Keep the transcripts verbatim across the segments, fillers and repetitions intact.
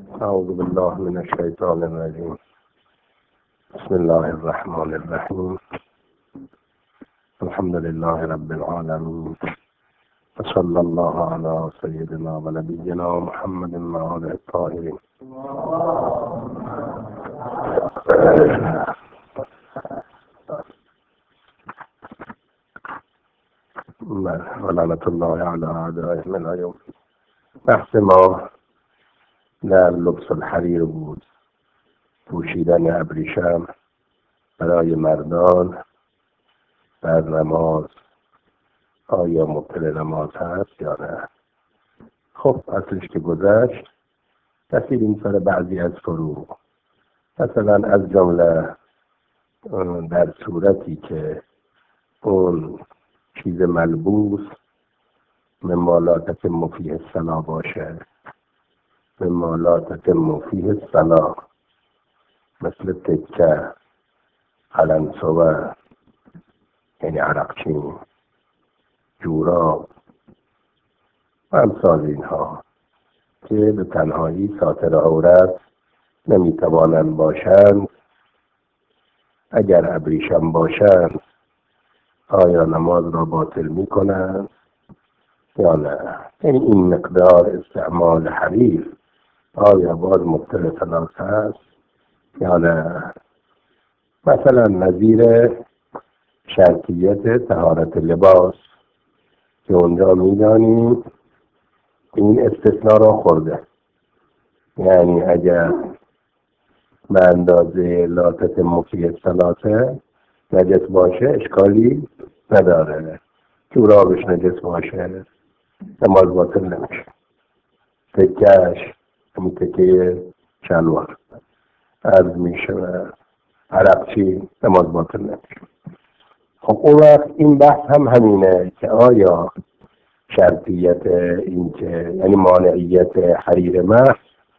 أعوذ بالله من الشيطان الرجيم. بسم الله الرحمن الرحيم. الحمد لله رب العالمين، وصلى الله على سيدنا ونبينا محمد وآله الطاهرين. ولعنة الله على أعدائهم اليوم. بحث ما در لبس الحریر بود، پوشیدن ابریشم برای مردان در نماز آیا مبطل نماز هست یا نه؟ خب اصلش که گذشت، رسیدیم سر بعضی از فروع. مثلا از جمله در صورتی که اون چیز ملبوس مما لا تتم فیه الصلاة باشه، مما لا تتم فیه الصلاة، مثل تکه، قلنسوه یعنی عرقچین، جوراب و امثال اینها که به تنهایی ساتر عورت نمیتوانند باشند، اگر ابریشم باشند آیا نماز را باطل میکنند یا نه؟ یعنی این مقدار استعمال حریر آیا باز مبطل صلاة هست یا نه؟ مثلا نظیر شرطیت طهارت لباس که اونجا میدانیم این استثناء را خورده، یعنی اگر به اندازه لا تتم فیه الصلاة نجس باشه اشکالی نداره، جورابش نجس باشه نماز باطل نمیشه، تکهش همین تکه شلوار عرض میشه و عرقچی نماز باطل نمیشه. خب اون وقت این بحث هم همینه که آیا شرطیت این که یعنی مانعیت حریر محض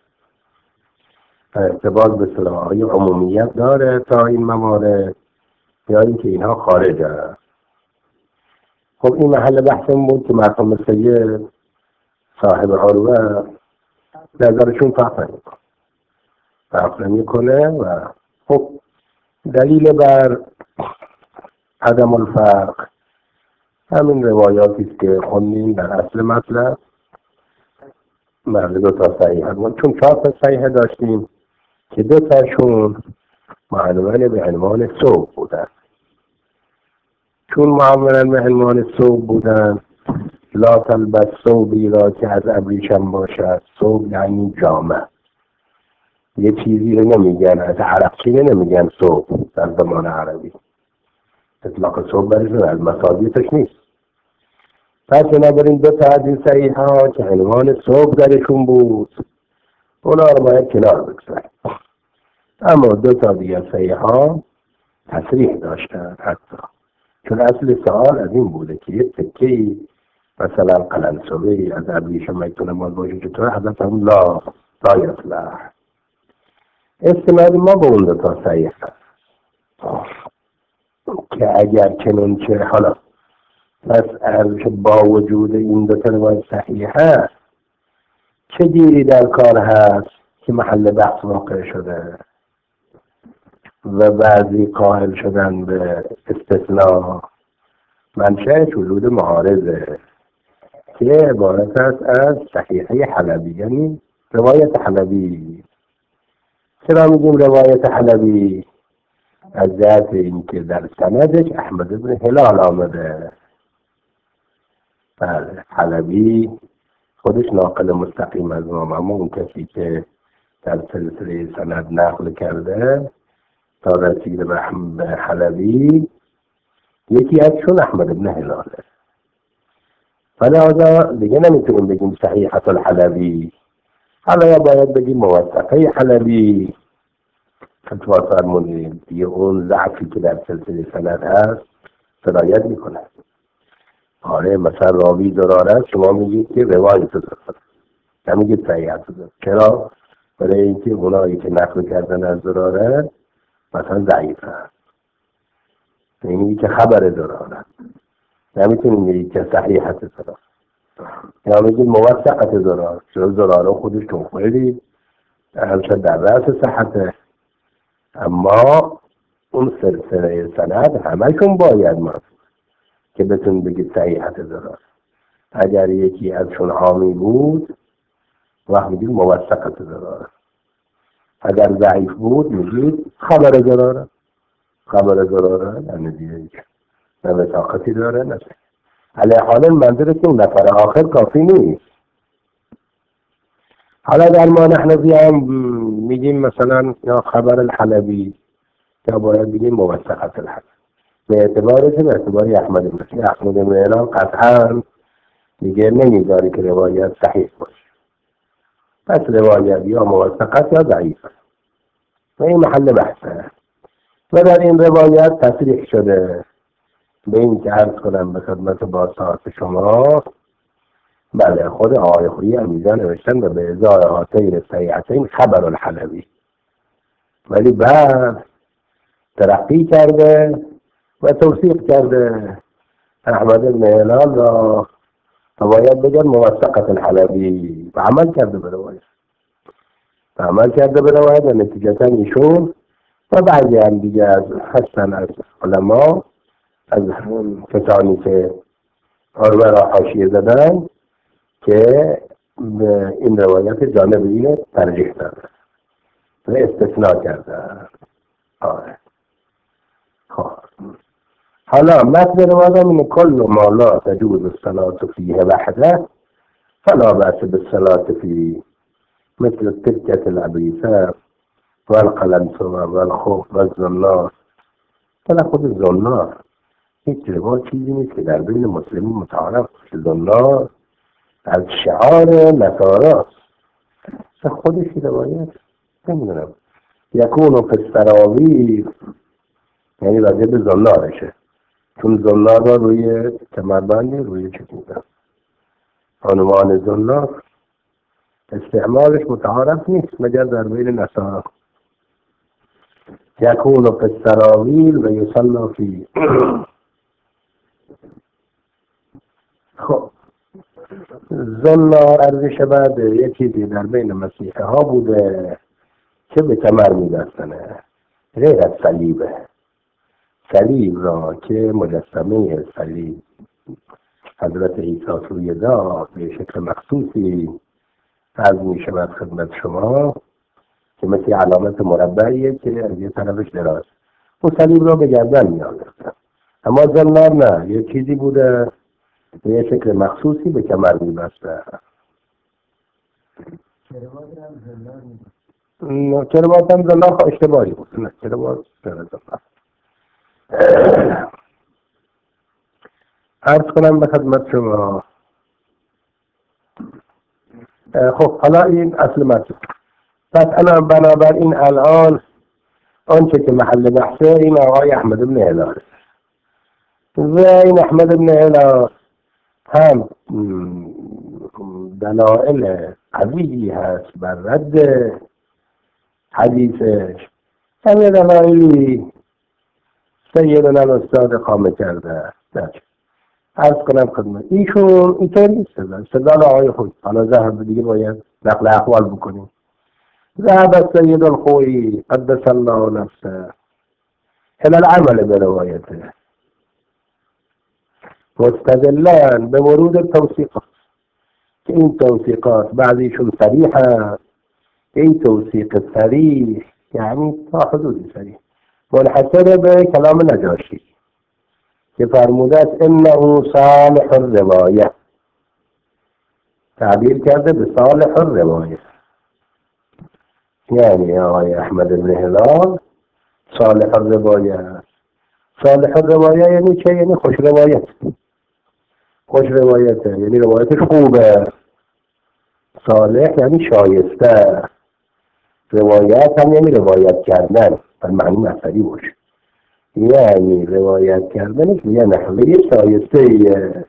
ارتباط به صلاح‌های عمومیت داره تا این موارد یا اینکه اینها خارجه. خب این محل بحثم بود که مرحوم سید صاحب عروه نظرشون فرق نمیکنه فرق نمیکنه و خب دلیل بر عدم الفرق همین روایاتی است که خوندیم در اصل مطلب. مرد دو تا صحیحه بود، چون چهار تا صحیحه داشتیم که دو تاشون معلومه به عنوان ثوب بودن. چون معلومه به عنوان ثوب بودن، لا تلبس ثوبی را که از ابریشم باشد. ثوب یعنی جامه، یه چیزی رو نمیگن از عرقچینه نمیگن ثوب در زمان عربی، اطلاق ثوب برشون از مصابیتش نیست. پس بنابراین دو تا از این صحیح ها که عنوان ثوب درشون بود اونا رو باید کنار بگذاریم، اما دو تا دیگه صحیح ها تصریح داشتن حتی، چون اصل سوال از این بوده که یه تکهی مثلا قلنسوهی از ابریشم میتونه مال باشه چطور حضرت هم لا لا یصلح. استناد ما به اون دو تا صحیح هست که اگر چنانچه حالا پس ارزش با وجود این دو تا روایت صحیح هست چه گیری در کار هست که محل بحث واقع شده و بعضی قائل شدن به استثناء منشأ ورود معارضه که عبارت است از صحیحه حلبی، یعنی روایت حلبی. چرا میگیم روایت حلبی؟ از جهت اینکه در سندش احمد بن هلال آمده. بله، حلبی خودش ناقل مستقیم از ما، اما اون کسی که در سلسله سند نقل کرده تا رسید به حلبی یکی ازشون احمد بن هلاله. فلذا دیگه نمیتونیم بگیم صحیحة الحلبی، حالا یا باید بگیم موثقه حلبی. فتوا فرمودیم دیگه اون ضعفی که در سلسله سند هست سرایت میکنه. آره مثلا راوی زراره است، شما میگید که روایت زراره، نمیگید صحیحة زراره. چرا؟ برای اینکه اونایی که نقل کردن از زراره مثلا ضعیف هست، یعنی که خبر زراره، نمیتونیم بگید که صحیحة زراره یا میگید موثقه زراره، چرا زراره خودش تو خیلی همشه در رأس صحته، اما اون سلسله سند همشون باید ماست که بتون بگید صحیحت داره. اگر یکی ازشون حامی بود وقت میگید موثقت داره، اگر ضعیف بود میگید خبر داره. خبر داره یعنی دیگه نه وثاقتی داره نه. علی حال منظور که اون نفر آخر کافی نیست. حالا در ما نحنفی هم میگیم مثلا یا خبر الحلبی یا باید بگیم موثقت الحلبی به اعتباری که به اعتباری احمد مسیح احمد میلان قطعا میگه نمیداری که روایت صحیح باشه، پس روایت یا موثقت یا ضعیف و این محل بحثه. و در این روایت تصریح شده به این که عرض کنم به خدمت باسطات شما، بله خود آقای خویی هم اینجا نوشتن و به ازای هاتین صحیحتین خبر الحلبی، ولی بعد ترقی کرده و توصیف کرده احمد بن هلال را باید بگن موثقت الحلبی و عمل کرده به روایت و عمل کرده به روایت و نتیجتا ایشون و بعضی هم دیگه از هستن از علما از کسانی که آرمه را حاشیه زدن که این روایت جانب اینه ترجیح داده و استثناء کرده. آره خب حالا متن روایت من کل ما لا تجوز الصلاة فیه وحده فلا بأس بالصلاة فيه مثل التركة العبيساء والقلنسوة والخوف والزنار. طلع خود الزنار هیچ روایت چیزی نیست که در بین مسلمین متعارف زنار از شعار نصاراست، خودش روایت نمیدونم یکونو پستراوی یعنی راجع به زنارشه، چون زنار را روی کمربندی روی چه بودن عنوان زنار استعمالش متعارف نیست مگر در بین نصارا. یکونو پستراویل و یصلا فی. خب زنار ارزش بعد یک چیزی در بین مسیحه ها بوده که به کمر می‌بستنه غیر از صلیبه. صلیب را که مجسمه صلیب حضرت عیسی روی داد به شکل مخصوصی عرض می شود خدمت شما که مثل علامت مربعیه که از یه طرفش دراز اون صلیب را به گردن می آوردن، اما زنار نه یه چیزی بوده به یه شکل مخصوصی به کمر می بسته. کروات هم زنار خواه اشتباهی بود نه کروات زنار. عرض کنم به خدمت شما. خب حالا این اصل مطلب. پس انا بنابراین الان آنچه که محل بحثه این آقای احمد بن هلال و این احمد بن هلال هم دلائل قوی هست بر رد حدیثش، هم یه دلائلی سیدنا الاستاد قامه کرده. عرض کنم خدمت ایشون اینطور نیست استدلال آقای خویی. حالا ذهب دیگه باید نقل احوال بکنیم. ذهب سید الخویی قدس الله نفسه الى العمل بروايته مستدلان به ورود التوثيقات که این توثیقات بعضیشون صریحه. این توثیق صریح یعنی تا حدودی صریح منحصر به کلام نجاشی که فرموده است انه صالح الروایه، تعبیر کرده به صالح الروایه، یعنی آقای احمد بن هلال صالح الروایه. صالح الروایه یعنی چه؟ یعنی خوش روایت. خوش روایته یعنی روایتش خوبه. صالح یعنی شایسته. روایت هم یعنی روایت کردن بر معنی مصدری باشه، یعنی روایت کردن یه نحوه شایسته ایه.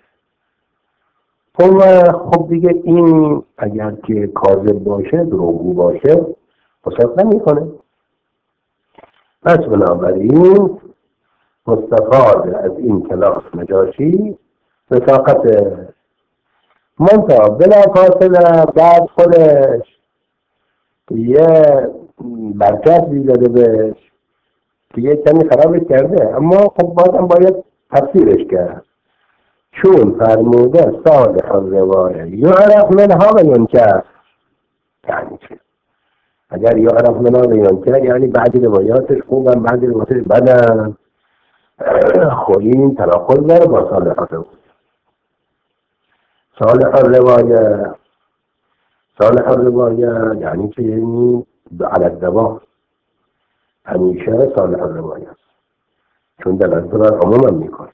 خب دیگه این اگر که کاذب باشه دروغگو باشه مصدق نمیکنه. پس بنابراین مستفاد از این کلاس نجاشی وثاقت منطقه بلا فاصله بعد خودش یه برچسبی زده بهش که یه کمی خرابش کرده، اما خب بازم باید تفسیرش کرد. چون فرموده صالح الروایه یعرف منها و ینکر، یعنی چه؟ اگر یعرف منها و ینکر یعنی بعضی روایاتش خوبن بعضی روایاتش بدن، خب این تناقض داره با صالح الروایه. صالح الروایه صالح الروایه یعنی چه؟ یعنی علی الدوام، همیشه صالح الروایه است، چون دلالت بر عموم هم میکنه.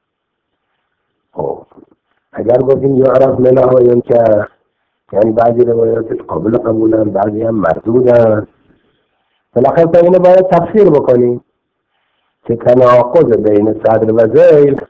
خب اگر گفتیم یعرف منها و ینکر یعنی بعضی روایاتش قابل قبولن بعضی هم مردودن، بالاخره تا اینو باید تفسیر بکنیم که تناقض بین صدر و ذیل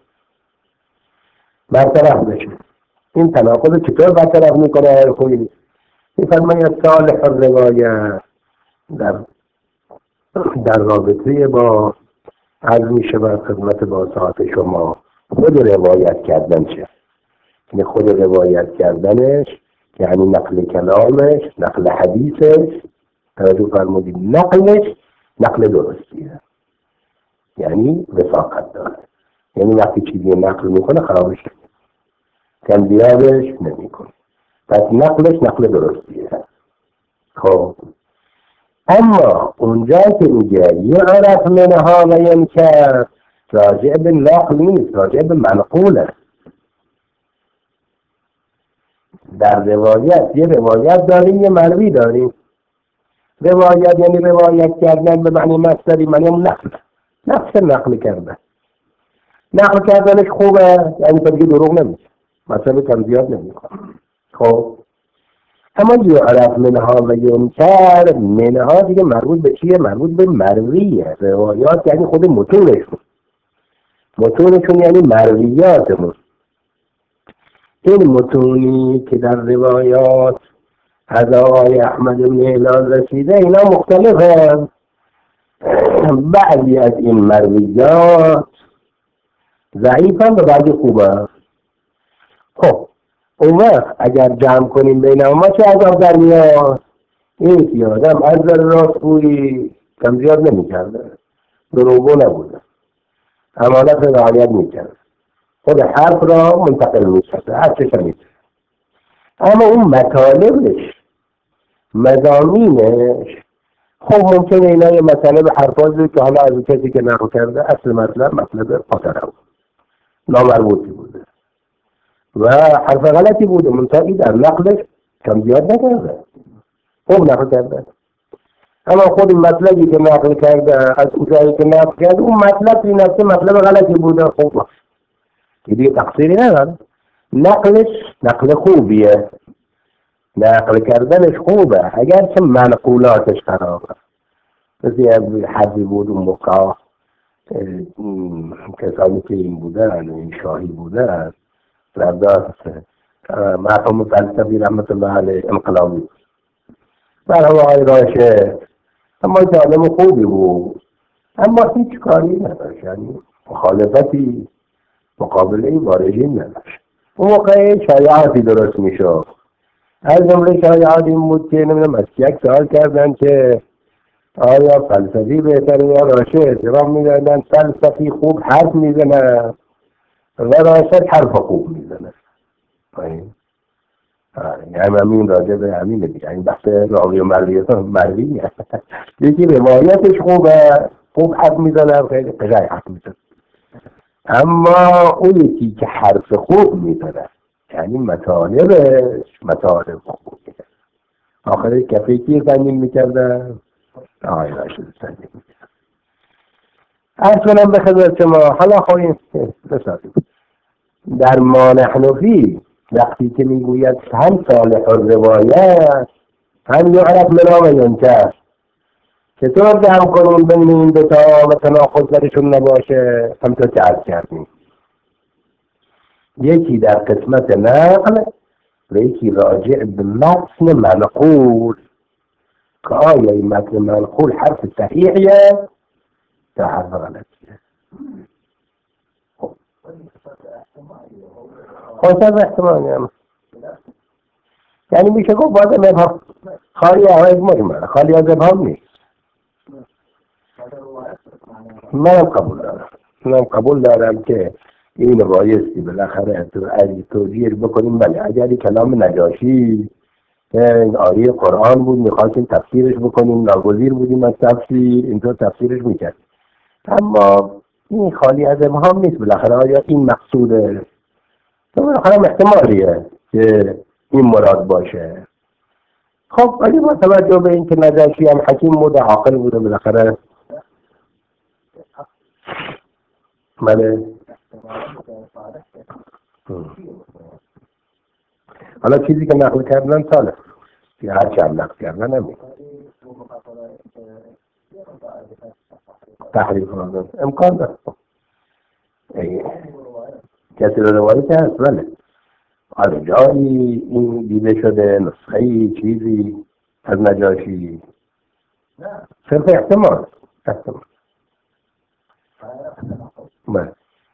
برطرف بشه. این تناقض چطور برطرف میکنه؟ خوبی میفرماید صالح الروایه در در رابطه با عرض میشه بر خدمت با ساعت شما خود روایت کردن چه؟ یعنی خود روایت کردنش یعنی نقل کلامش، نقل حدیثش، توجه فرمودید نقلش نقل درستیه، یعنی وفاقت داره، یعنی وقتی چیزی نقل میکنه خرابش نمیکنه، تنبیهش نمیکنه، پس نقلش نقل درستیه. خب اما اونجا که میگه یعرف منها و ینکر راجع به نقل نیست، راجع به منقوله. در روایت یه روایت داریم یه مروی داریم. روایت یعنی روایت کردن به معنی مصدری، معنی نقل، نفس نقل کردن. نقل کردنش خوبه یعنی تا دیگه دروغ نمیشه، مثلا کم زیاد نمیکنه. خب اما یعرف منها و ینکر، منها دیگه مربوط به چیه؟ مربوط به مرویه. روایات یعنی خود متونشون، متونشون یعنی مرویاتمون. این متونی که در روایات از آقای احمد بن هلال رسیده اینا مختلفه. بعضی از این مرویات ضعیفن و بعضی خوبه. خب اون وقت اگر جمع کنیم بین ما چه عذاب در میاد؟ این که آدم از در راستگویی کم زیاد نمی کرده، دروغگو نبوده، امانت رعایت می کرده، خود حرف را منتقل می کرده، هر چه شنید. اما اون مطالبش، مضامینش، خب ممکنه اینا یه مطالب حرفازی که حالا از کسی که نقل کرده اصل مطلب مطلب خاطره بود، نامربوطی بوده و حرف غلطی بوده، منتقی در نقلش کم زیاد نکرده، خوب نقل کرده. اما خود مطلبی که نقل کرده از اونجایی که نقل کرده اون مطلب این نفسه مطلب غلطی بوده، خوب باشه که دیگه تقصیری نداره، نقلش نقل خوبیه، نقل کردنش خوبه، اگر که منقولاتش خرابه. مثل حدی بود اون موقع کسانی که این بودن این شاهی بودن لرداست مرحوم فلسفی رحمت الله علیه انقلابی مرحوم آقای راشد، اما که آدم خوبی بود اما هیچ کاری نداشت، یعنی مخالفتی مقابله با رژیم نداشت. اون موقع شایعاتی درست میشد، از جمله شایعات این بود که نمیدونم از یک سوال کردن که آیا فلسفی بهتره یا راشد؟ جواب میدادن فلسفی خوب حرف میزنه و راشد حرف خوب میزنه. یعنی همین راجع به همین دیگه، این بحث راوی و مروی مروی یکی روایتش خوبه، خوب حرف میزنه، خیلی قشنگ حرف میزنه، اما اون یکی که حرف خوب میزنه یعنی مطالبش مطالب خوب میزنه. آخرش کفه کی زنین میکرده؟ آقای راشد زنین میکرده. عرض کنم به خدمت شما حالا خواهیم بسازیم در ما نحن فی وقتی که میگوید هم صالح الروایت هم یعرف منها و ینکر، چطور جمع کنیم بین این دوتا و تناقض درشون نباشه؟ همطور که عرض کردیم یکی در قسمت نقل و یکی راجع به متن منقول که آیا این متن منقول حرف صحیحیه یا حرف غلطیه. خواهد احتمالی هم یعنی میشه گفت باید مبهم خالی از مجمل، خالی از ابهام نیست. منم قبول دارم منم قبول دارم که این بایستی بالاخره از توجیه بکنیم. بله اگر کلام نجاشی آیه قرآن بود میخواستیم تفسیرش بکنیم، ناگزیر بودیم از تفسیر، اینطور تفسیرش میکرد. اما این خالی از ابهام نیست. بالاخره آیا این مقصوده؟ تو بالاخره احتمالیه که این مراد باشه. خب ولی با توجه به این که نجاشی هم حکیم بود و عاقل بود و بالاخره بله. حالا چیزی که نقل کردن ساله یا هر چه هم نقل کردن نمی تحریف امکان داره. کسی رو روایت هست بله از جایی این دیده شده نسخه‌ای چیزی از نجاشی، صرف احتمال احتمال بله.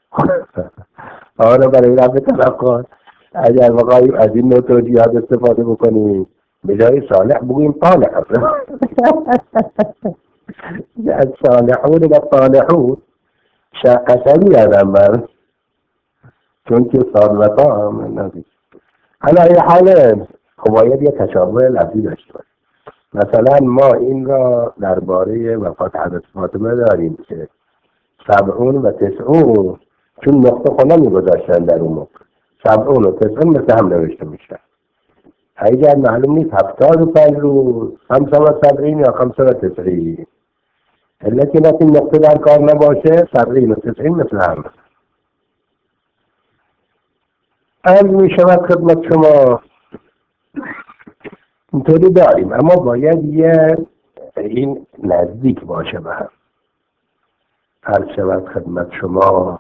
آره برای رفع تلقات اگر بخواهیم از این نوع توجیهات استفاده بکنیم به جای صالح بگوییم طالح. از صالحون و طالحون قشنگی یادم بر چون که صالحتا هم نزید. حالا ای حاله خب باید یه تشابه لفظی داشته باشه. مثلا ما این را درباره وفات حضرت فاطمه داریم که سبعون و تسعون چون نقطه خونه میگذاشتن در اون موقع سبعون و تسعون مثل هم نوشته میشن. اگر معلوم نیست هفتاد و پنج روز خمسه و سبعین یا خمسه و تسعین علت این این نقطه در کار نباشه سبعین و تسعین مثل هم. از می شود خدمت شما اینطوری داریم اما باید یه این نزدیک باشه به هم. هر شود خدمت شما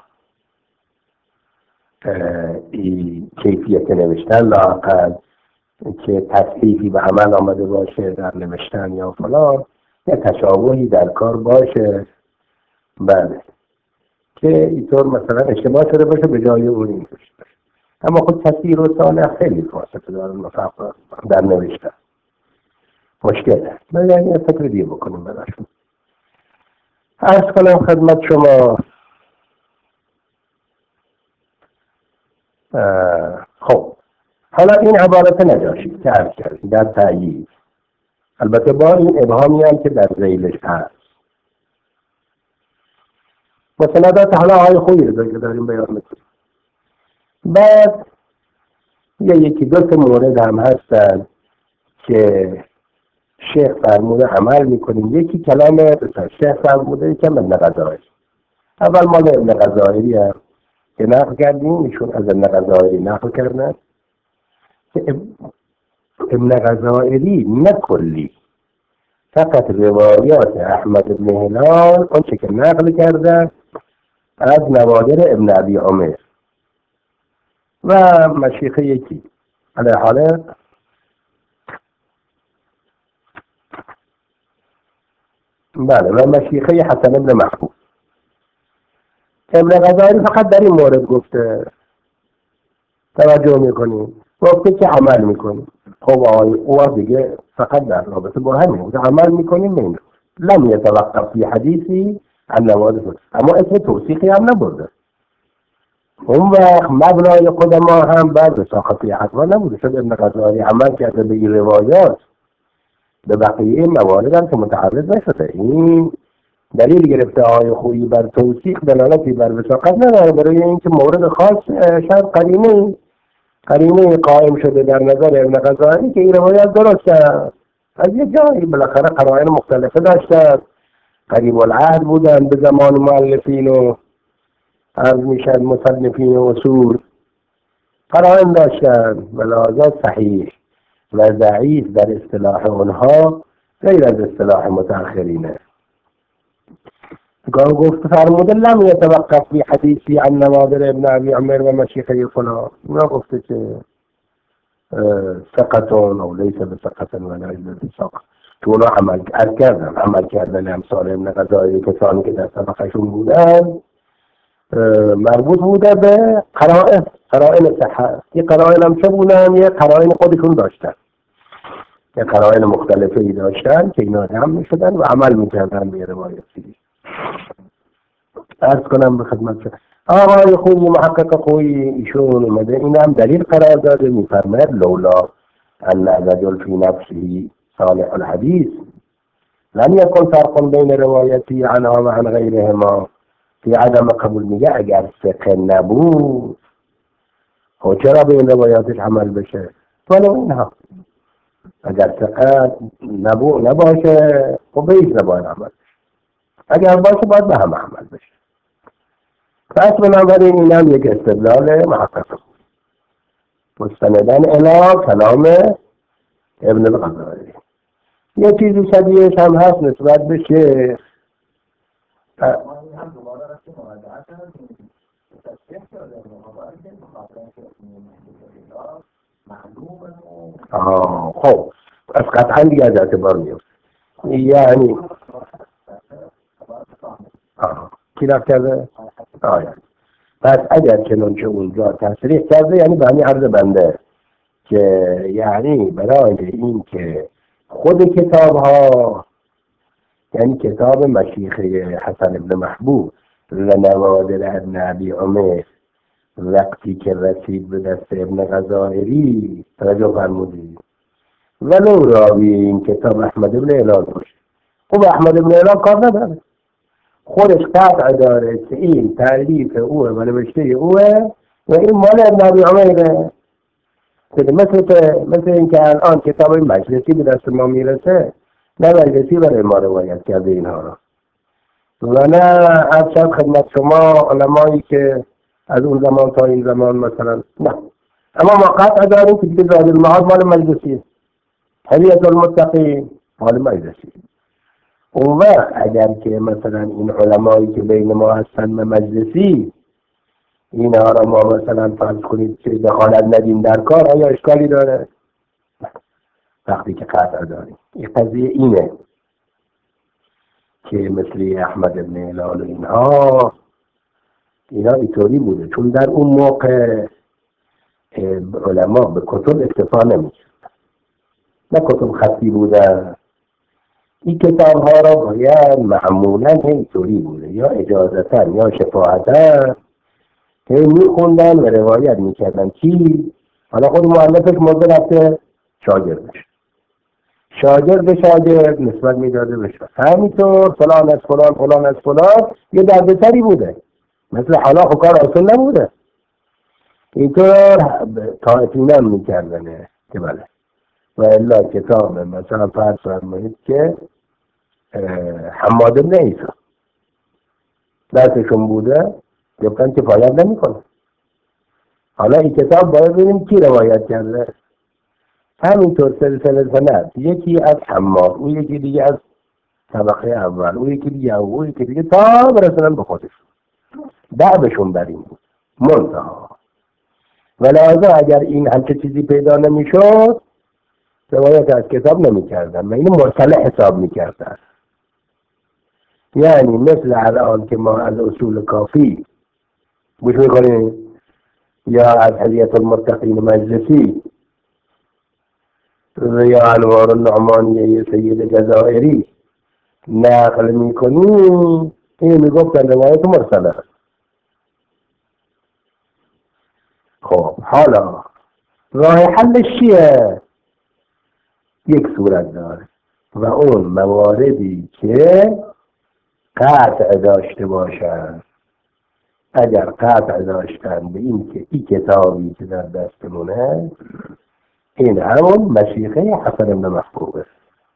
این کیفیت نوشتن لااقل که تصحیفی به عمل آمده باشه در نوشتن یا فلان یه تشابهی در کار باشه بله که اینطور مثلا اشتباه شده باشه به جای اون این باشه. اما خود تصحیح و صالح خیلی فاصله دارن مفاقه در نوشتن مشکله. باید یه فکر دیگه بکنیم براشون. عرض کنم خدمت شما خب حالا این عبارت نجاشی که عرض کردیم در تأیید البته با این ابهامی هم که در ذیلش هست مسندات حالا های خوبی رو که داریم بیان میکنیم. بعد یه یکی دو تا مورد هم هستن که شیخ فرموده عمل میکنیم. یکی کلام شیخ فرموده یکم ابن غزالی. اول مال ابن غزالی هم که نقل کردیم ایشون از ابن غزالی نقل کردن که ابن غزالی نه کلی فقط روایات احمد بن هلال اون که نقل کردن از نوادر ابن ابی عمر و مشیخه یکی علیه حاله بله و مشیخه حسن ابن محبوب. ابن غزالی فقط در این مورد گفته توجه میکنیم گفته که عمل میکنیم. خب آقای او دیگه فقط در رابطه با همین گفته عمل میکنیم این لم یتوقف فی حدیثی عن نوادر اما اسم توصیقی هم نبرده. اون وقت مبنای خود ما هم بر وثاقتی حتما نبوده شد ابن غزالی عمل کرده به این روایات به بقیه این موارد هم که متعرض نشده. این دلیل گرفته های خویی بر توصیق دلالتی بر وثاقت نداره برای اینکه مورد خاص شاید قرینه قرینه قائم شده در نظر ابن غزالی که این روایات درسته از یه جایی بالاخره قرائن مختلفه داشتن قریب العهد بودن به زمان مؤلفین و عرض میشد مصنفین و اصول قرائن داشتن و لحاظا صحیح و ضعیف در اصطلاح اونها غیر از اصطلاح متأخرینه. گاه گفت فرموده لم یتوقف فی حدیثی عن نوادر ابن ابی عمر و مشیخه فلان اونا گفته که ثقتون او لیس بثقتن و لا الا بثقه که اونا عمل کردن عمل کردن امثال ابن غزالی کسانی که در طبقهشون بودن مربوط بوده به قرائن قرائن صحت. یه قرائن هم چه بودن یه قرائن خودشون داشتن. یه قرائن مختلفه ای داشتن که اینا هم میشدن و عمل میکردن به روایتی. عرض کنم به خدمت شما آقای خوبی محقق خوبی ایشون اومده این هم دلیل قرار داده، میفرماید لولا ان الرجل فی نفسه صالح الحدیث لم یکن فرق بین روایتی عنها و عن غیرهما فی عدم قبول. میگه اگر فقه نبود خب چرا به این روایاتش عمل بشه؟ ولو اینها اگر فقه نبو نباشه خب به هیچ نباید عمل بشه، اگر باشه باید به همه عمل بشه. پس بنابراین این هم یک استدلال محقق مستندن الی کلام ابن الغزالی. یه چیزی شبیهش هم هست نسبت به شیخ. آه خب از قطعا دیگه از اعتبار میفته. یعنی آه کی رفت کرده؟ آه یعنی پس اگر چنانچه اونجا تصریح کرده یعنی به همین عرض بنده که یعنی برای این که خود کتاب ها یعنی کتاب مشیخه حسن ابن محبوب و نوادر ابن ابی عمر وقتی که رسید به دست ابن غزائری توجه فرمودید ولو راوی این کتاب احمد ابن هلال باشه، خب احمد ابن هلال کار نداره، خودش قطع داره که این تألیف اوه و نوشته اوه و این مال ابن ابی عمره. مثل مثل این که الان کتاب مجلسی به دست ما میرسه، نه مجلسی برای ما روایت کرده اینها را و نه از شد خدمت شما علمایی که از اون زمان تا این زمان مثلا، نه، اما ما قطع داریم که دیگه زاد المعاد مال مجلسیه، حلیت المتقین مال مجلسی. اون وقت اگر که مثلا این علمایی که بین ما هستن به مجلسی اینها را ما مثلا فرض کنید که دخالت ندیم در کار، آیا اشکالی داره؟ وقتی که قطع داریم این قضیه اینه که مثل احمد ابن هلال اینها اینا اینطوری بوده، چون در اون موقع علما به کتب اکتفا نمی‌کردن، نه کتب خطی بودن، این کتاب ها را باید معمولا اینطوری بوده یا اجازتا یا شفاعتا که میخوندن و روایت میکردن کی؟ حالا خود مؤلفش مرده رفته شاگردش، شاگرد شاگرد نسبت میداده بشه، همینطور فلان از فلان فلان از فلان یه دردسری بوده، مثل حالا خب کار آسان نبوده، اینطور تا اطمینان میکردنه که بله و الا کتاب مثلا فرض فرمایید که حماد بن عیسی درسشون بوده گفتن که فایده نمیکنه. حالا این کتاب باید ببینیم کی روایت کرده، همینطور سلسله سند، یکی از حماد، اون یکی دیگه از طبقه اول، اون یکی دیگه اون یکی دیگه تا برسنن به خودش، دعوشون بر این بود منتها. ولذا اگر این همچه چیزی پیدا نمیشد روایت از کتاب نمیکردن و اینو مرسله حساب میکردن. یعنی مثل الان که ما از اصول کافی گوش میکنیم یا از حلیت المتقین مجلسی یا انوار النعمانیه سید جزائری نقل میکنیم، این میگفتن روایت مرسله. خب حالا راه حلش چیه؟ یک صورت داره و اون مواردی که قطع داشته باشن، اگر قطع داشتن به این که این کتابی که در دستمونه این همون مشیخه حسن ابن محبوبه،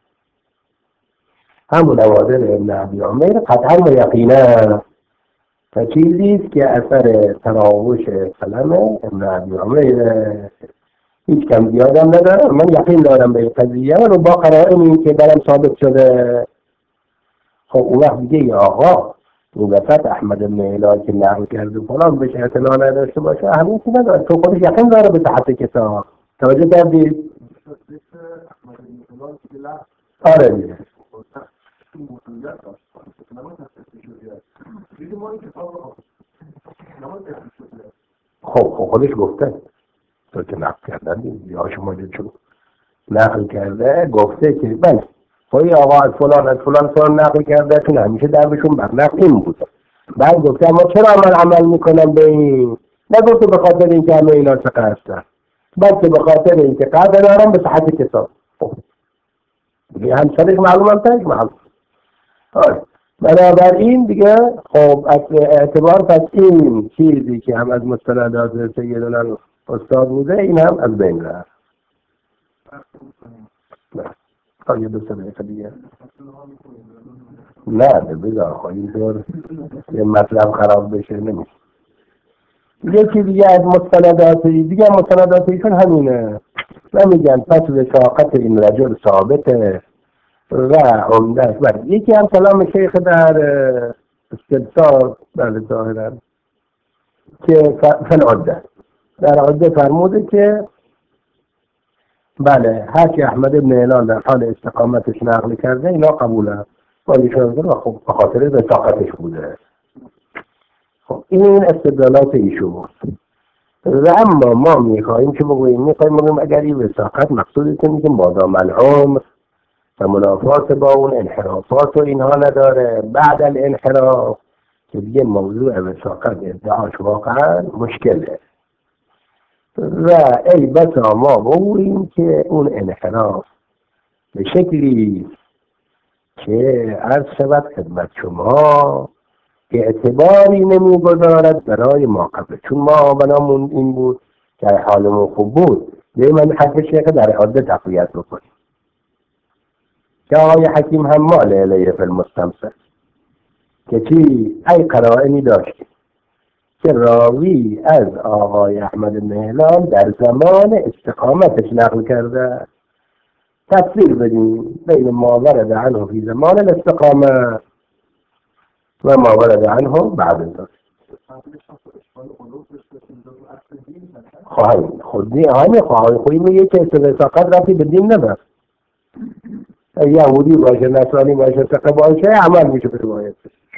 همون نوادر ابن ابی عمر قطعا و یقینا و چیزیست که اثر تراوش قلم ابن ابی عمر هیچ کم زیادم ندارم، من یقین دارم به این قضیه و با قرائنی که برم ثابت شده. خب اون وقت دیگه یا آقا اون وسط احمد بن هلال که نقل کرده فلان بهش اعتنا نداشته باشه اهمیتی نداره، تو خودش یقین داره به صحت کتاب. توجه کردید؟ آره دیگه خب خب خودش گفته تو که نقل کردن یا شما دید شد نقل کرده گفته که بله خواهی آقا از فلان از فلان فلان نقل کرده چون همیشه دربشون بر نقل این بوده. بعد گفته اما چرا من عمل میکنم به این؟ نگفته به خاطر اینکه همه اینا ثقه هستن، بلکه به خاطر اینکه قدر دارم به صحت کتاب. دیگه هم صدق معلوم هم تنش معلوم. بنابراین دیگه خب از اعتبار پس این چیزی که هم از مستندات سیدنا استاد بوده این هم از بین رفت. نه یه دو سه دیگه نه بذار خواهی اینطور یه مطلب خراب بشه نمیشه. یکی دیگه از مستندات دیگه مستندات ایشون همینه نمیگن پس وثاقت این رجل ثابته و عمده است. یکی هم کلام شیخ در استبصار بله ظاهرا که فل عده در عده فرموده که بله هرچی احمد ابن هلال در حال استقامتش نقل کرده اینا قبوله و ایشون خب به خاطر وثاقتش بوده. خب این استدلالات ایشون. و اما ما میخواییم که بگوییم میخواییم بگوییم اگر این وثاقت مقصودی که میگیم مادام العمر و منافات با اون انحرافات و اینها نداره بعد الانحراف که دیگه موضوع وثاقت ادعاش واقعا مشکله و ای بسا ما بگوییم که اون انحراف به شکلی که عرض شود خدمت شما اعتباری نمیگذارد برای ما قبل، چون ما بنامون این بود که حالمون خوب بود به من حرف شیخ در عده تقویت بکنیم که آقای حکیم هم مال علیه فی المستمسک که چی ای قرائنی داشت که راوی از آقای احمد بن هلال در زمان استقامتش نقل کرده. تفسیر بدیم بین ما ورد عنه فی زمان الاستقامه و ما ورد عنه بعد ذلك. خواهی خودی همه خواهی خویی میگه که استقامت رفتی به دین ندار، یهودی باشه نصرانی باشه ثقه باشه عمل میشه به روایت.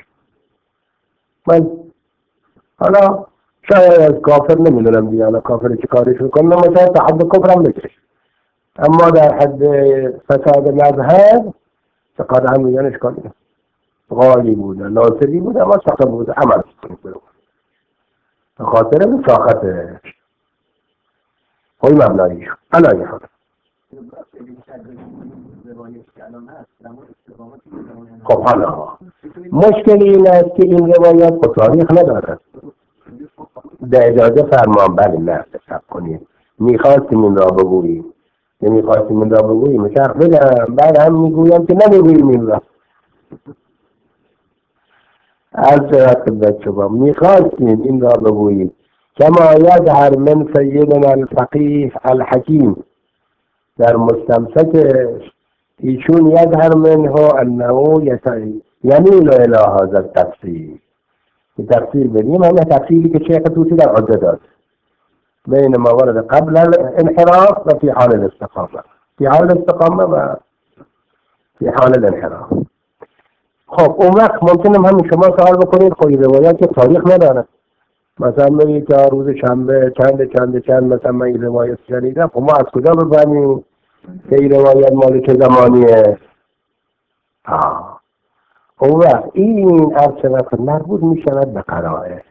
من حالا شاید از کافر نمیدونم دیگه حالا کافر چه کارش میکنه اما شاید تا حد کفرم بکش، اما در حد فساد مذهب فقط هم میگن اشکال نیست غالی بوده ناصری بوده اما ثقه بوده عمل کنید به خاطر مساقتش خوی مبناییش علایه حال. خب حالا مشکلی این است که این روایت با تاریخ نداره. به اجازه فرمان بله نه سب کنید میخواستیم این را بگوییم نمیخواستیم این را بگوییم شرح بدم بعد هم میگویم که نمیگوییم این را از جهت خدمت شما میخواستیم این را بگوییم کما یظهر من سیدنا الفقیه الحکیم در مستمسکش ایشون یظهر منه انه یمیل الی هذا التفسیر که تفسیر بدیم همه تفسیری که شیخ توسی در عده داد بین ما ورد قبل الانحراف و فی حال الاستقامه فی حال الاستقامه و فی حال الانحراف. خب اون وقت ممکنه هم شما سوال بکنید خب این روایت که تاریخ نداره مثلا میگید که روز شنبه چند چند چند مثلا من این روایت شنیدم خب ما از کجا بفهمیم که این روایت مال چه زمانیه؟ آه اون وقت این عرض وقت مربوط می شود به قرائن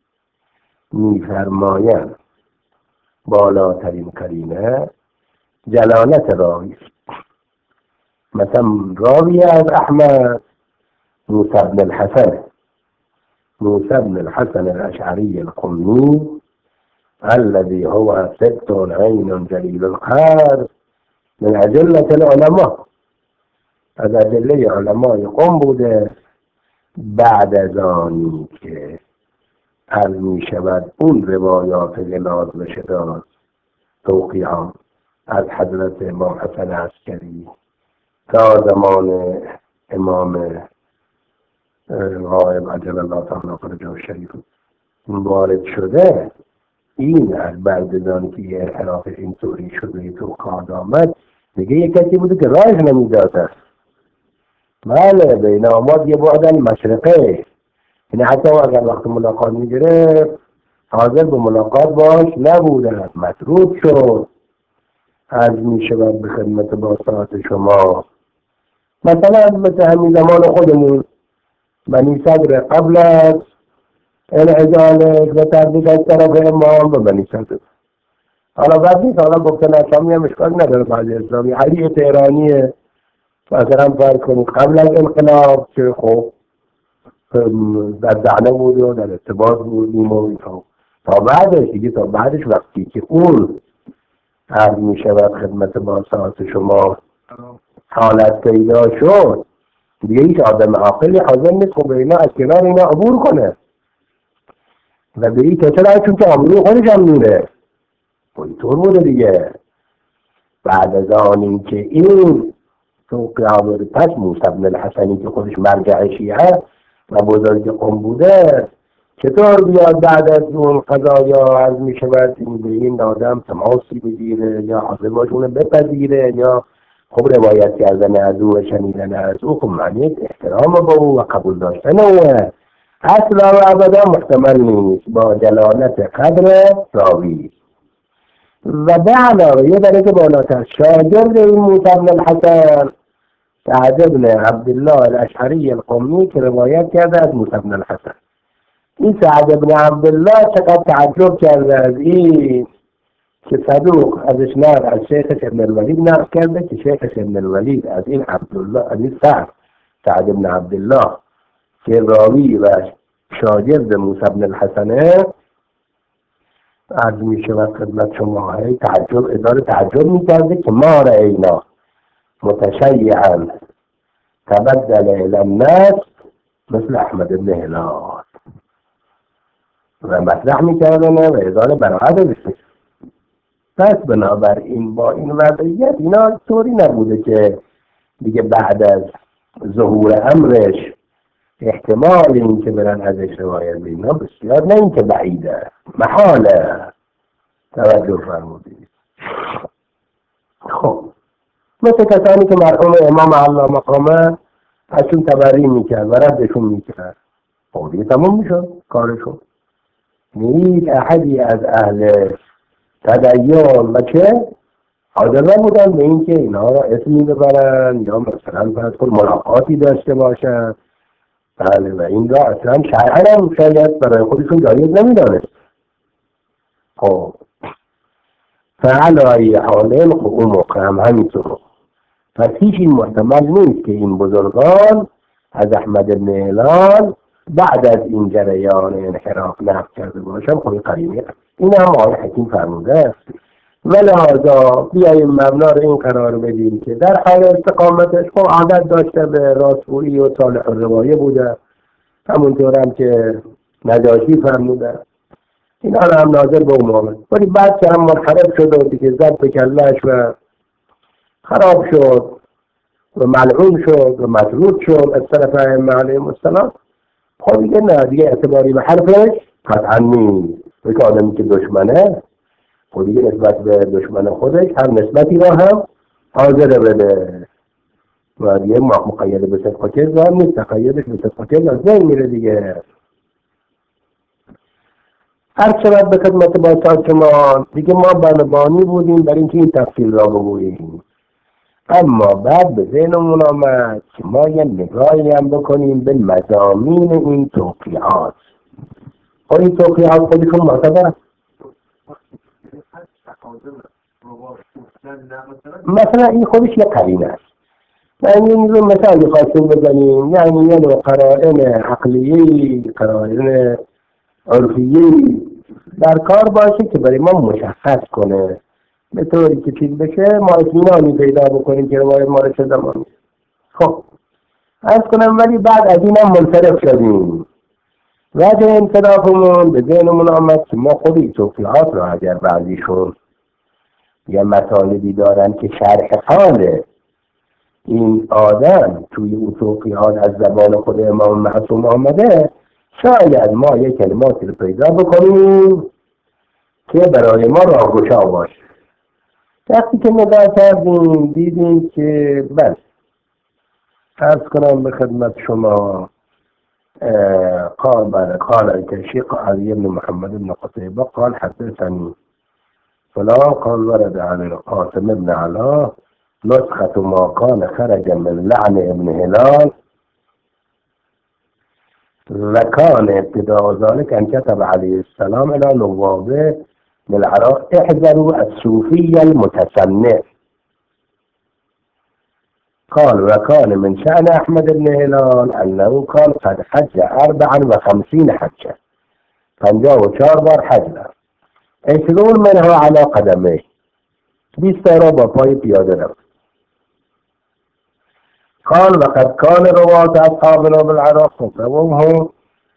میفرمایند بالاترین قرینه جلالت راوی. مثلا راوی از احمد موسی بن الحسن موسی بن الحسن الاشعری القمی الذي هو ست عين جليل القدر من اجلة العلماء از ادله علمای قم بوده. بعد از آنی که عرض می شود اون روایات غلاظ و شداد توقیعان از حضرت امام حسن عسکری تا زمان امام غائب عجل الله تعالی فرجه شریف وارد شده این از بردگانی که یه انحراف اینطوری شده توقیعات آمد دیگه یک کسی بوده که رایش نمیداده. بله بین آماد یه بعد مشرقه یعنی حتی اگر وقت ملاقات میگیره حاضر به ملاقات باش نبوده مطرود شد عرض می شود به خدمت باسطات شما. مثلا مثل همین زمان خودمون بنی صدر قبل از انعزالش و تردید از طرف امام و بنی صدر. حالا بعد نیست، حالا گفتن اسلامی هم اشکال نداره، بعد اسلامی علی تهرانیه مثلا فرض کنید قبل از انقلاب که خب در دهنه بود و در ارتباط بودیم و اینطور، تا بعدش دیگه تا بعدش وقتی که اون عرض می شود خدمت باسطات شما حالت پیدا شد، دیگه هیچ آدم عاقلی حاضر نیست خب اینا از کنار اینا عبور کنه و به این کسر چون که عبور خودش هم میره و اینطور بوده دیگه. بعد از آن این که این توقی آورد پس موسی بن الحسنی که خودش مرجع شیعه و بزرگ قم بوده چطور بیاد بعد از اون قضایا عرض می شود این به این آدم تماسی بگیره یا حاضر باشونه بپذیره یا خب روایت کردن از او و شنیدن از او خب معنی احترام با او و قبول داشتن اوه اصلا و ابدا محتمل نیست با جلالت قدر راوی. و به علاوه یه درجه بالاتر شاگرد این موسی بن الحسن سعد بن عبدالله الاشعری القمی که روایت کرده از موسی بن الحسن، این سعد بن عبدالله چقدر تعجب کرده از این که صدوق ازش نقل از شیخ ابن الولید نقل کرده که شیخ ابن الولید از این عبدالله از این سعد سعد بن عبدالله که راوی و شاگرد موسی بن الحسنه عرض می شود خدمت شما هی تعجب اداره تعجب می کرده که ما رأینا متشیعا تبدل الى الناس مثل احمد بن هلال و مطرح می کردنه و اداره براعت بسید. پس بنابراین با این وضعیت اینا طوری نبوده که دیگه بعد از ظهور امرش احتمال این که برن ازش روایت بینا بسیار نه این که بعیده محاله. توجه فرمودید. خب مثل کسانی که مرحوم امام علا مقامه ازشون تبری میکرد و ردشون میکرد خب دیگه تمام میشد کارشون. نیست احدی از اهل تدین و چه حاضر بودن به این که اینها را اسمی ببرن یا مثلا فرض کن ملاقاتی داشته باشن. بله و این را اصلا شرعا هم شاید برای خودشون جایز نمیدانست. خب فعلای حالین خب اون موقع هم همینطور. پس هیچ این محتمل نیست که این بزرگان از احمد بن هلال بعد از این جریان انحراف نقل کرده باشن. خب این قریبه این هم آقای حکیم فرموده است و لحاظا بیاییم مبنا رو این قرار بدیم که در حال استقامتش خب عادت داشته به راستگویی و صالح الروایه بوده همونطور هم که نجاشی فرموده اینا رو هم ناظر به امامه، ولی بعد که هم منحرف شد و دیگه زد به کلش و خراب شد و ملعون شد و مطرود شد از طرف ائمه علیهم السلام. خب دیگه نه دیگه اعتباری به حرفش قطعا نیست. یک آدمی که دشمنه خب دیگه نسبت به دشمن خودش هر نسبتی را هم حاضر بده و دیگه مقید به صدق و کذب نیست، تقییدش به صدق و کذب از بین میره دیگه. هر شود به خدمت باسطات شما دیگه ما بانی بودیم برای اینکه این تفصیل را بگوییم، اما بعد به ذهنمون آمد که ما یه نگاهی هم بکنیم به مضامین این توقیعات. خب این توقیعات خودشون معتبر مثلا این خودش یه قرینه است. یعنی این رو مثال خواستیم بزنیم، یعنی یه نوع قرائن عقلیهی قرائن عرفیهی در کار باشه که برای ما مشخص کنه به طوری که چیز بشه ما اطمینانی پیدا بکنیم که روایت ما رو چه زمانی. خب عرض کنم ولی بعد از این هم منصرف شدیم. وجه انصرافمون به ذهنمون آمد که ما خود این توقیعات را اگر بعضیشون یه مطالبی دارن که شرح حال این آدم توی اون توقیعات از زبان خود امام معصوم آمده، شاید ما یک کلماتی رو پیدا بکنیم که برای ما راهگشا باشه. وقتی که نگاه کردیم دیدیم که بس عرض کنم به خدمت شما قال قال الكشيق علي بن محمد بن قتيبة قال حدثني فلان قال ورد عن القاسم بن علاء نسخة ما كان خرج من لعن ابن هلال، وكان ابتداء ذلك أن كتب عليه السلام إلى نوابه بالعراق احذروا الصوفي المتسنع. قال وكان من شأن أحمد بن هلال أنه كان قد حج أربعا وخمسين حجة، فانجاه چهار بار حج، عشرون منها على قدمه، بیست را با پای پیاده رفت. قال وقد كان رواة أصحابنا بالعراق وهم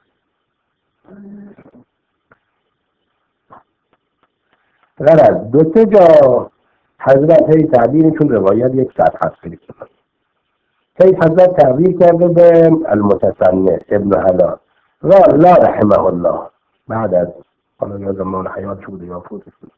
غرض دو سه جا حضرت هی تعبیرشون روایت یک ساعت هست خیلی کنن. هی حضرت تعبیر کرده به المتسنع ابن هلال و لا رحمه الله بعد از حالا یا زمان حیات شده یا فوتش بود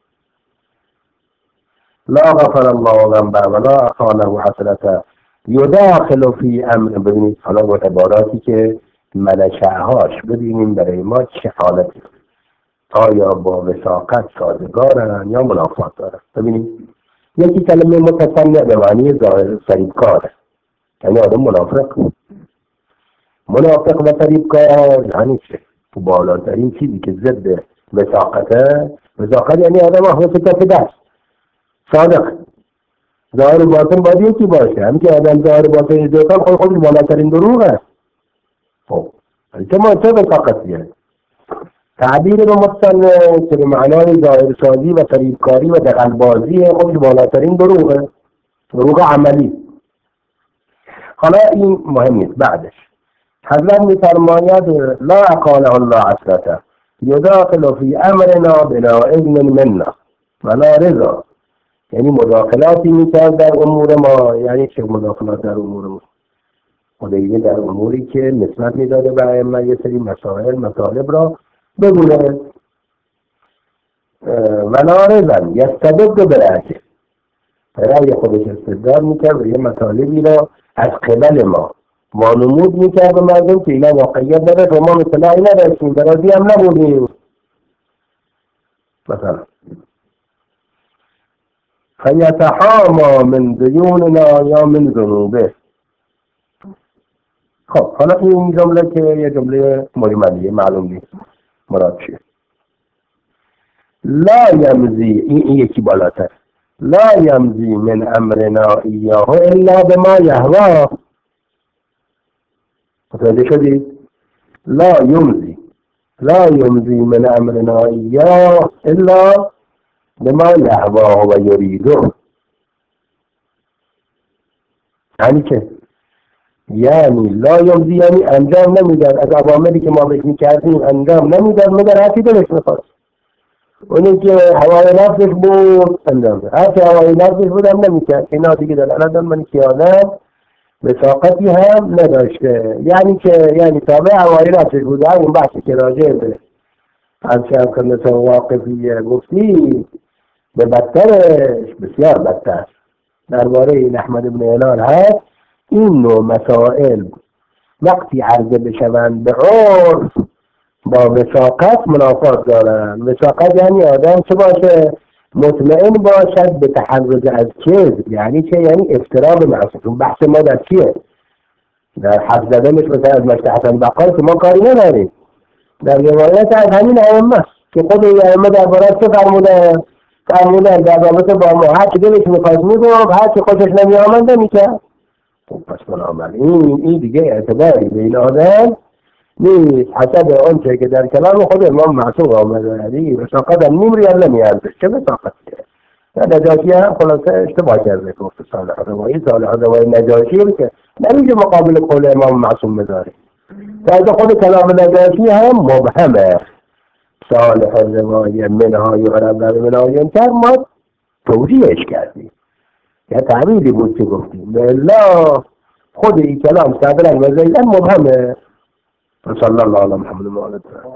لا غفر الله ذنبه ولا اخانه حسرته یداخل فی امر. ببینید حالا با عباراتی که منشأهاش ببینیم برای ما چه حالتی، آیا با وثاقت سازگارن یا منافات دارن. ببینید یکی کلمه متصنع به معنی ظاهر فریبکاره، یعنی آدم منافق منافق و فریبکار یعنی چه؟ تو بالاترین چیزی که ضد وثاقته، وثاقت یعنی آدم حقیقت دست صادق، ظاهر باطن باید یکی باشه، هم که آدم ظاهر باطن دوتان خود خودش بالاترین دروغ است. خب چه ما چه وثاقتیه؟ تعبیر به متصنع که به معنای ظاهر سازی و فریبکاری و دغل‌بازی خودش بالاترین دروغه، دروغ عملی. حالا این مهم نیست. بعدش حضرت می‌فرماید لا اقاله الله عسرته یداخل فی امرنا بلا اذن منا ولا رضا، یعنی مداخلاتی میکرد در امور ما. یعنی چه مداخلات در امور ما؟ خدایی در اموری که نسبت میداده به ائمه یه سری مسائل مطالب را بدونه ولا رضا یستبد برأسه، رأی خودش استدلال میکرد و یه مطالبی را از قبل ما وانمود میکرد و مردم که اینا واقعیت داره و ما مثلا اینا داشتیم برازی هم نبودیم. مثلا فیتحاما من دیوننا یا من ذنوبه. خب حالا این جمله که یه جمله مجملیه معلوم نیست مراد چیه. لا یمزی، این یکی بالاتر، لا یمزی من امرنا ایاه الا بما یهوا. متوجه شدید؟ لا یمزی لا یمزی من امرنا ایاه الا بما یهوا و یریده. یعنی که یعنی لا یمزی یعنی انجام نمیداد از اوامری که ما بهش میکردیم انجام نمیداد مگر هرچی دلش میخواست. اونی که هوای نفسش بود انجام داد، هرچی هوای نفسش بود هم نمیکرد. اینا دیگه در الان من که آدم وثاقتی هم نداشته، یعنی که یعنی تابع هوای نفسش بود. همون بحثی که راجع به هرچی هم که مثل واقفی گفتی به بدترش بسیار بدتر درباره این احمد بن هلال هست. این نوع مسائل وقتی عرضه بشوند به عرف با وثاقت منافات دارن. وثاقت یعنی آدم چه باشه؟ مطمئن باشد به تحرز از کذب. یعنی چه؟ یعنی افترا به معصوم. بحث ما در چیه؟ در حرف زدنش مثلا از مشت حسن بقال که ما کاری نداریم، در روایت از همین ائمه که خود این ائمه درباره چه فرمودن؟ فرمودن در رابطه با ما هر چی دلش می‌خواست میگفت، هر چی خوشش نمی‌آمد نمی‌کرد. خب پس بنابراین این دیگه اعتباری به این آدم نیست حسب آنچه که در کلام خود امام معصوم آمده. یعنی وثاقت هم نیم ریال نمیارزه. چه وثاقتیه؟ نجاشی هم خلاصه اشتباه کرده که گفت صالح روایی صالح روایی نجاشی رو که نمیشه مقابل قول امام معصوم بذاره. در خود کلام نجاشی هم مبهمه. صالح روایی منها یعرب و منها ینکر ما توجیهش کردیم، یه تعمیلی بود که گفتیم بلا خود این کلام صدرن و زیدن مبهمه. صلی الله علیه محمد و آله.